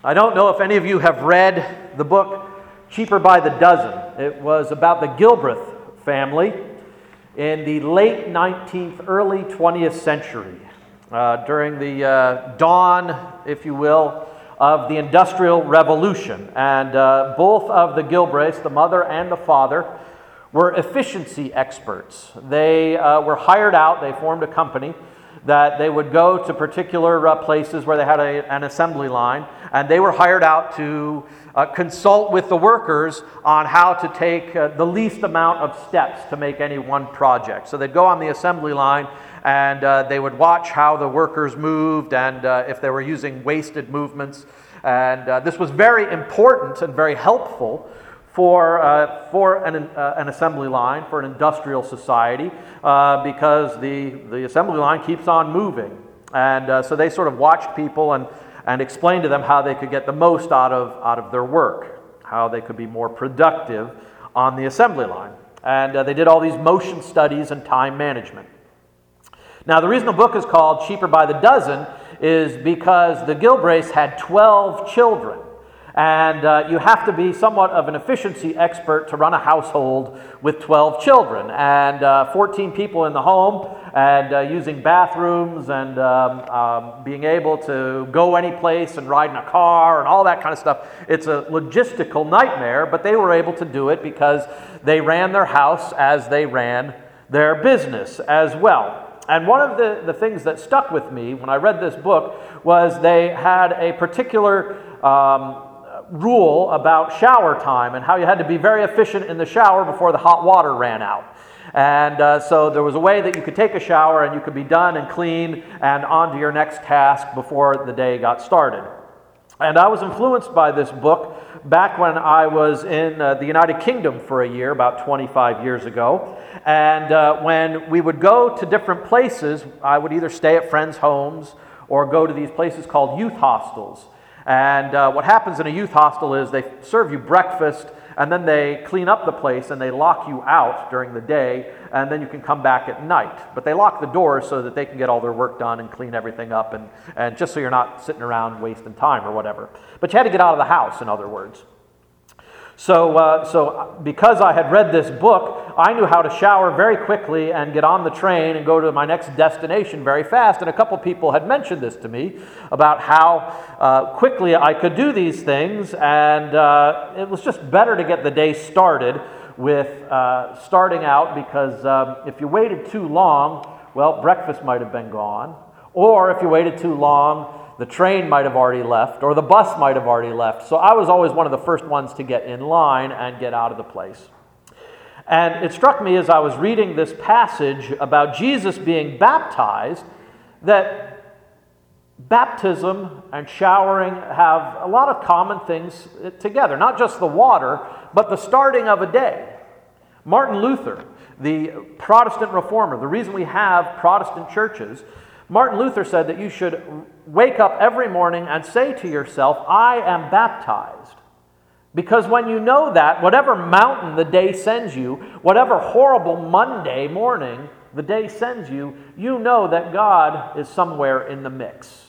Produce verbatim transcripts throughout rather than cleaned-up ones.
I don't know if any of you have read the book Cheaper by the Dozen. It was about the Gilbreth family in the late nineteenth, early twentieth century, uh, during the uh, dawn, if you will, of the Industrial Revolution. And uh, both of the Gilbreths, the mother and the father, were efficiency experts. They uh, were hired out, they formed a company that they would go to particular uh, places where they had a, an assembly line, and they were hired out to uh, consult with the workers on how to take uh, the least amount of steps to make any one project. So they'd go on the assembly line and uh, they would watch how the workers moved and uh, if they were using wasted movements. And uh, this was very important and very helpful for uh, for an, uh, an assembly line, for an industrial society, uh, because the, the assembly line keeps on moving. And uh, so they sort of watched people and, and explained to them how they could get the most out of, out of their work, how they could be more productive on the assembly line. And uh, they did all these motion studies and time management. Now, the reason the book is called Cheaper by the Dozen is because the Gilbreths had twelve children. And uh, you have to be somewhat of an efficiency expert to run a household with twelve children and uh, fourteen people in the home, and uh, using bathrooms and um, um, being able to go any place and ride in a car and all that kind of stuff. It's a logistical nightmare, but they were able to do it because they ran their house as they ran their business as well. And one of the, the things that stuck with me when I read this book was they had a particular um, rule about shower time and how you had to be very efficient in the shower before the hot water ran out. And uh, so there was a way that you could take a shower and you could be done and clean and on to your next task before the day got started. And I was influenced by this book back when I was in uh, the United Kingdom for a year, about twenty-five years ago. And uh, when we would go to different places, I would either stay at friends' homes or go to these places called youth hostels. And uh, what happens in a youth hostel is they serve you breakfast, and then they clean up the place and they lock you out during the day, and then you can come back at night. But they lock the doors so that they can get all their work done and clean everything up, and, and just so you're not sitting around wasting time or whatever. But you had to get out of the house, in other words. So, uh, so because I had read this book, I knew how to shower very quickly and get on the train and go to my next destination very fast. And a couple people had mentioned this to me about how uh, quickly I could do these things. And uh, it was just better to get the day started with uh, starting out, because um, if you waited too long, well, breakfast might have been gone. Or if you waited too long, the train might have already left, or the bus might have already left. So I was always one of the first ones to get in line and get out of the place. And it struck me as I was reading this passage about Jesus being baptized that baptism and showering have a lot of common things together. Not just the water, but the starting of a day. Martin Luther, the Protestant reformer, the reason we have Protestant churches, Martin Luther said that you should wake up every morning and say to yourself, I am baptized. Because when you know that, whatever mountain the day sends you, whatever horrible Monday morning the day sends you, you know that God is somewhere in the mix.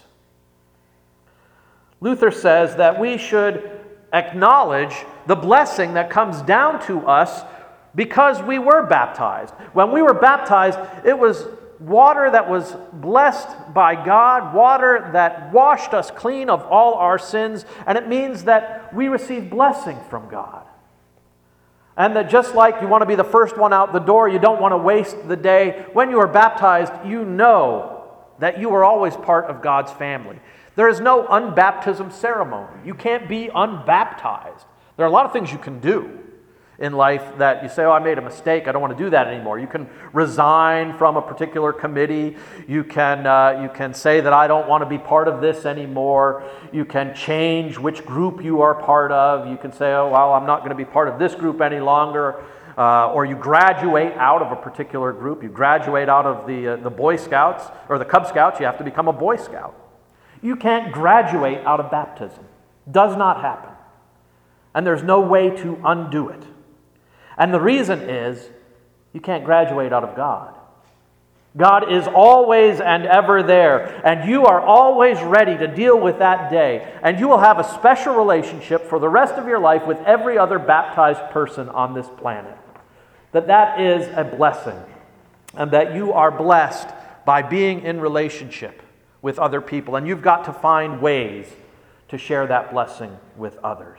Luther says that we should acknowledge the blessing that comes down to us because we were baptized. When we were baptized, it was water that was blessed by God, water that washed us clean of all our sins, and it means that we receive blessing from God. And that just like you want to be the first one out the door, you don't want to waste the day, when you are baptized, you know that you are always part of God's family. There is no unbaptism ceremony. You can't be unbaptized. There are a lot of things you can do in life that you say, oh, I made a mistake, I don't want to do that anymore. You can resign from a particular committee. You can, uh, you can say that I don't want to be part of this anymore. You can change which group you are part of. You can say, oh, well, I'm not going to be part of this group any longer. Uh, or you graduate out of a particular group. You graduate out of the, uh, the Boy Scouts or the Cub Scouts, you have to become a Boy Scout. You can't graduate out of baptism. Does not happen. And there's no way to undo it. And the reason is, you can't graduate out of God. God is always and ever there, and you are always ready to deal with that day, and you will have a special relationship for the rest of your life with every other baptized person on this planet. That that is a blessing, and that you are blessed by being in relationship with other people, and you've got to find ways to share that blessing with others.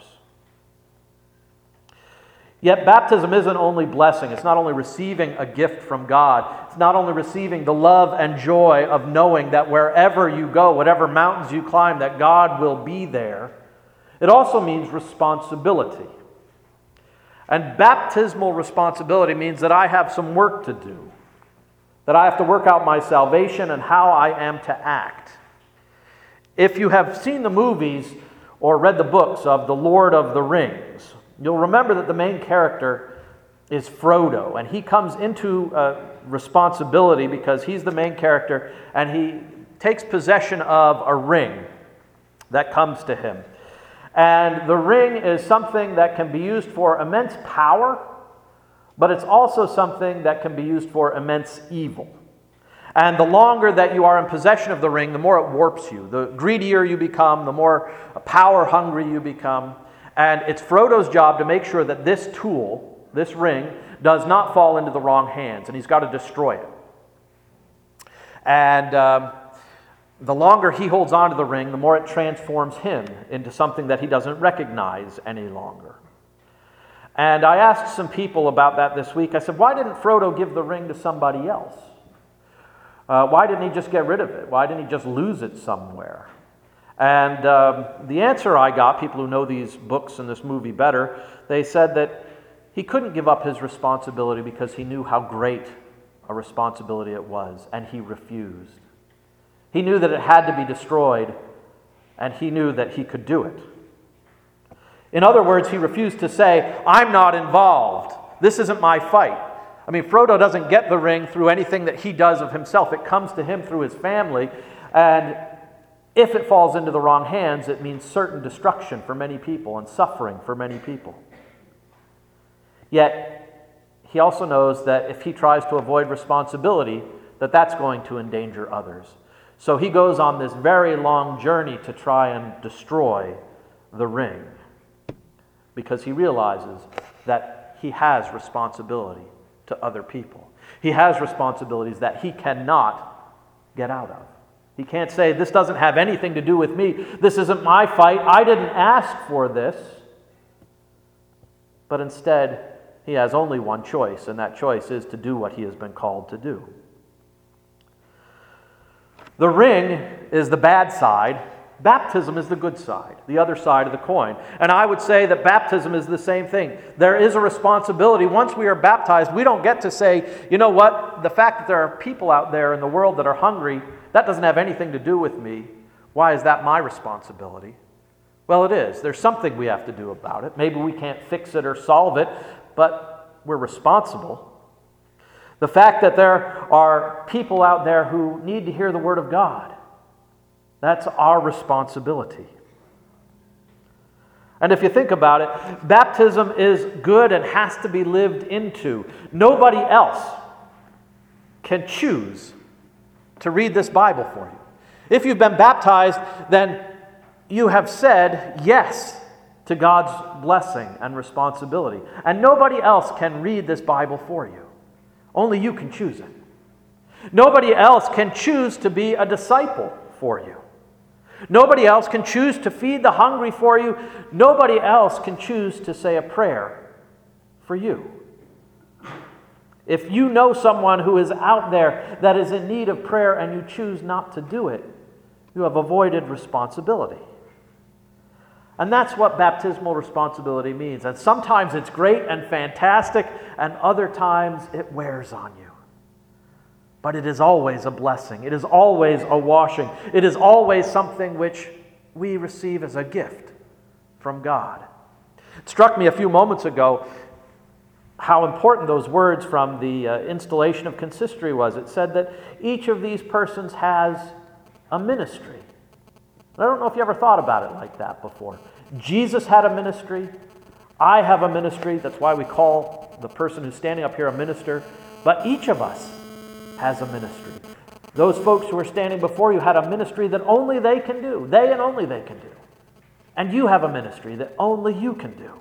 Yet baptism isn't only blessing. It's not only receiving a gift from God. It's not only receiving the love and joy of knowing that wherever you go, whatever mountains you climb, that God will be there. It also means responsibility. And baptismal responsibility means that I have some work to do. That I have to work out my salvation and how I am to act. If you have seen the movies or read the books of The Lord of the Rings, you'll remember that the main character is Frodo, and he comes into uh, responsibility because he's the main character, and he takes possession of a ring that comes to him. And the ring is something that can be used for immense power, but it's also something that can be used for immense evil. And the longer that you are in possession of the ring, the more it warps you. The greedier you become, the more power hungry you become. And it's Frodo's job to make sure that this tool, this ring, does not fall into the wrong hands, and he's got to destroy it. And um, the longer he holds on to the ring, the more it transforms him into something that he doesn't recognize any longer. And I asked some people about that this week. I said, why didn't Frodo give the ring to somebody else? Uh, why didn't he just get rid of it? Why didn't he just lose it somewhere? And um, the answer I got, people who know these books and this movie better, they said that he couldn't give up his responsibility because he knew how great a responsibility it was, and he refused. He knew that it had to be destroyed, and he knew that he could do it. In other words, he refused to say, I'm not involved. This isn't my fight. I mean, Frodo doesn't get the ring through anything that he does of himself. It comes to him through his family, and if it falls into the wrong hands, it means certain destruction for many people and suffering for many people. Yet, he also knows that if he tries to avoid responsibility, that that's going to endanger others. So he goes on this very long journey to try and destroy the ring, because he realizes that he has responsibility to other people. He has responsibilities that he cannot get out of. He can't say, this doesn't have anything to do with me. This isn't my fight. I didn't ask for this. But instead, he has only one choice, and that choice is to do what he has been called to do. The ring is the bad side. Baptism is the good side, the other side of the coin. And I would say that baptism is the same thing. There is a responsibility. Once we are baptized, we don't get to say, you know what, the fact that there are people out there in the world that are hungry, that doesn't have anything to do with me. Why is that my responsibility? Well, it is. There's something we have to do about it. Maybe we can't fix it or solve it, but we're responsible. The fact that there are people out there who need to hear the Word of God, that's our responsibility. And if you think about it, baptism is good and has to be lived into. Nobody else can choose to read this Bible for you. If you've been baptized, then you have said yes to God's blessing and responsibility. And nobody else can read this Bible for you. Only you can choose it. Nobody else can choose to be a disciple for you. Nobody else can choose to feed the hungry for you. Nobody else can choose to say a prayer for you. If you know someone who is out there that is in need of prayer and you choose not to do it, you have avoided responsibility. And that's what baptismal responsibility means. And sometimes it's great and fantastic, and other times it wears on you. But it is always a blessing. It is always a washing. It is always something which we receive as a gift from God. It struck me a few moments ago how important those words from the uh, installation of consistory was. It said that each of these persons has a ministry. I don't know if you ever thought about it like that before. Jesus had a ministry. I have a ministry. That's why we call the person who's standing up here a minister. But each of us has a ministry. Those folks who are standing before you had a ministry that only they can do. They and only they can do. And you have a ministry that only you can do.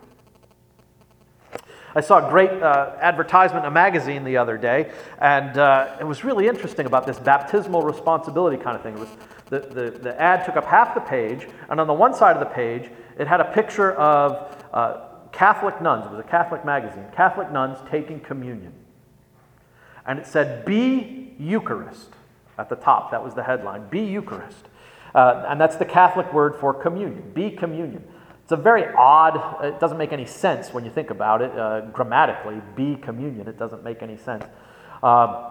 I saw a great uh, advertisement in a magazine the other day, and uh, it was really interesting about this baptismal responsibility kind of thing. It was the, the, the ad took up half the page, and on the one side of the page, it had a picture of uh, Catholic nuns. It was a Catholic magazine. Catholic nuns taking communion. And it said, "Be Eucharist," at the top. That was the headline. Be Eucharist. Uh, and that's the Catholic word for communion. Be communion. It's a very odd, it doesn't make any sense when you think about it uh, grammatically. Be communion, it doesn't make any sense. Um,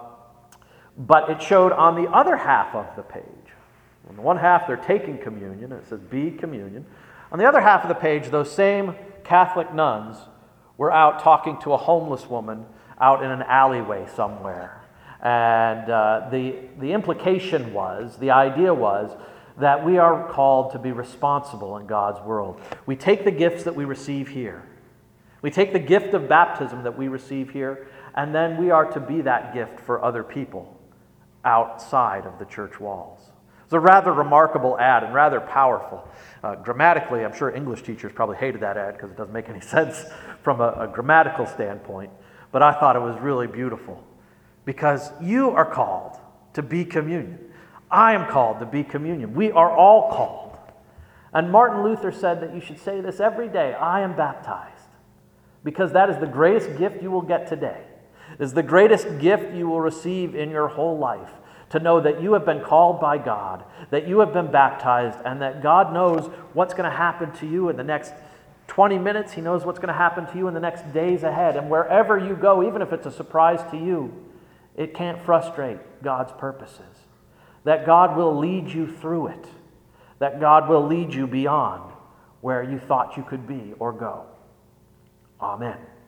but it showed on the other half of the page. On the one half, they're taking communion, and it says be communion. On the other half of the page, those same Catholic nuns were out talking to a homeless woman out in an alleyway somewhere. And uh, the, the implication was, the idea was, that we are called to be responsible in God's world. We take the gifts that we receive here. We take the gift of baptism that we receive here, and then we are to be that gift for other people outside of the church walls. It's a rather remarkable ad and rather powerful. Uh, grammatically, I'm sure English teachers probably hated that ad because it doesn't make any sense from a, a grammatical standpoint, but I thought it was really beautiful because you are called to be communion. I am called to be communion. We are all called. And Martin Luther said that you should say this every day, I am baptized. Because that is the greatest gift you will get today. It is the greatest gift you will receive in your whole life. To know that you have been called by God, that you have been baptized, and that God knows what's going to happen to you in the next twenty minutes. He knows what's going to happen to you in the next days ahead. And wherever you go, even if it's a surprise to you, it can't frustrate God's purposes. That God will lead you through it. That God will lead you beyond where you thought you could be or go. Amen.